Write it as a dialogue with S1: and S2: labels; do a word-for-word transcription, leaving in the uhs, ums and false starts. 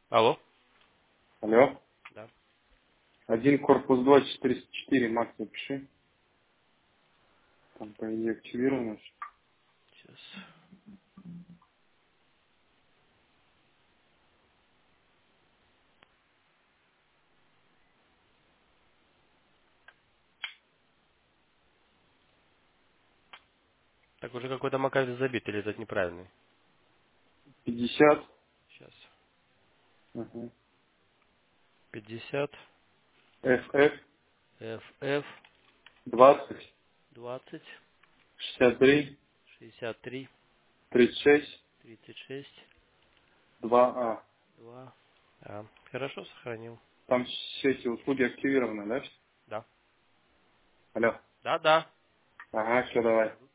S1: Алло?
S2: Алло.
S1: Да.
S2: Один корпус два, четыреста четыре, Макс, напиши. Там, по идее, активировано.
S1: Сейчас. Так уже какой-то макафи забит, или этот неправильный?
S2: пятьдесят.
S1: Сейчас.
S2: Угу.
S1: пятьдесят
S2: эф эф
S1: эф эф
S2: двадцать
S1: двадцать
S2: шестьдесят три
S1: шестьдесят три
S2: тридцать шесть
S1: тридцать шесть
S2: два а.
S1: два. А, хорошо, сохранил.
S2: Там все эти услуги активированы, да?
S1: Да.
S2: Алло.
S1: Да, да.
S2: Ага, все, давай.